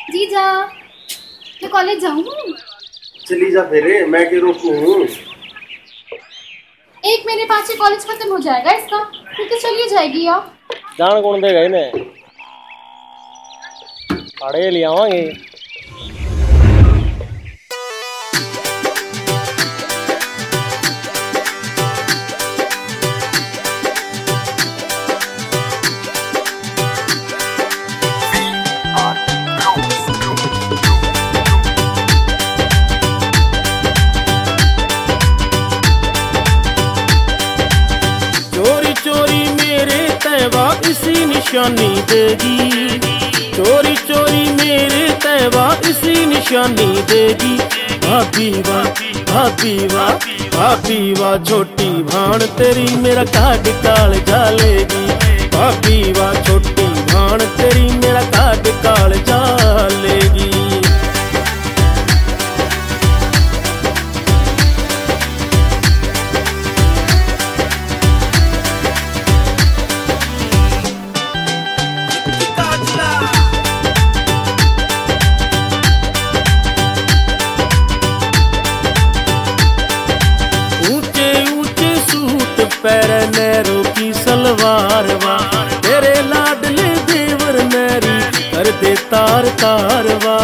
जीजा, मैं कॉलेज जाऊँ? चली जा फिर, मैं क्यों रोकूं? एक महीने बाद से कॉलेज खत्म हो जाएगा इसका, फिर तो चली जाएगी यार। जान कौन देगा इन्हें? पढ़े ले आवांगे। चोरी चोरी मेरे तैवा इसी निशानी देगी, चोरी चोरी मेरे तैवा इसी निशानी देगी। भाभी वाह, भाभी वाह, भाभी वाह, छोटी भाण तेरी मेरा काट काल जालेगी। भाभी वाह, छोटी भाण तेरी मेरा काट काल जालेगी। पैर नैरो की सलवार वा, तेरे लाडले देवर नैरी कर दे तार तार वा।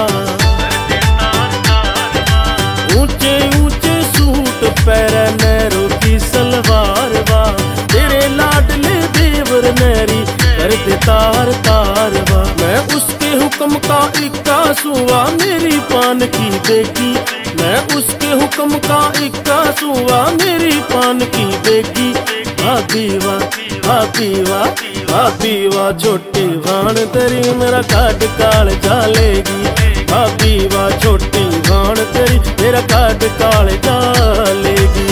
ऊंचे ऊंचे सूट पैर नैरो की सलवार वा, तेरे लाडले देवर नैरी कर दे तार तार वा। मैं उसके हुक्म का इक्का सुआ मेरी पान की देगी, मैं उसके हुक्म का इक्का सुआ मेरी पान की देगी। भाभी वाह, भाभी वाह, भाभी वाह, छोटी भाण तेरी मेरा काट काल जालेगी। भाभी वाह, छोटी भाण तेरी मेरा काट काल जालेगी।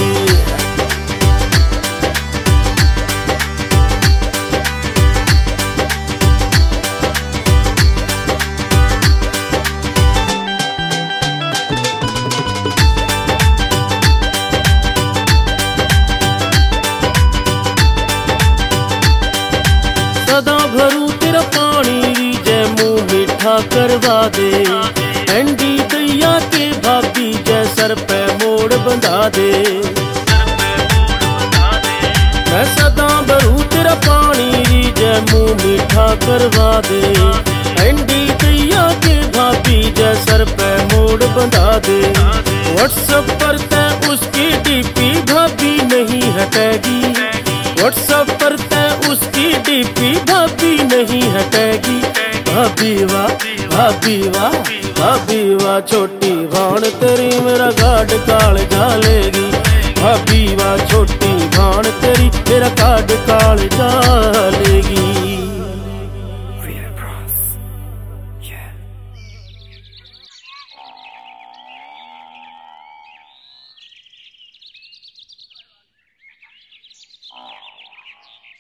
सदा भरू तेरा पानी जय मुँह मीठा करवा दे, एंडी दैया के भाभी जय सर पे मोड़ बंधा दे। मैं सदा भरू तेरा पानी जय मुँह मीठा करवा दे, एंडी दैया के भाभी जय सर पे मोड़ बंधा दे। व्हाट्सएप पर तय उसकी डीपी भाभी नहीं हटेगी, व्हाट्सएप पर तय उसकी डीपी भाभी नहीं हटेगी। भाभी वाह, भाभी वाह, भाभी वाह, छोटी भाण तेरी मेरा काट काल जालेगी। भाभी वाह, छोटी भाण तेरी मेरा काट काल जालेगी।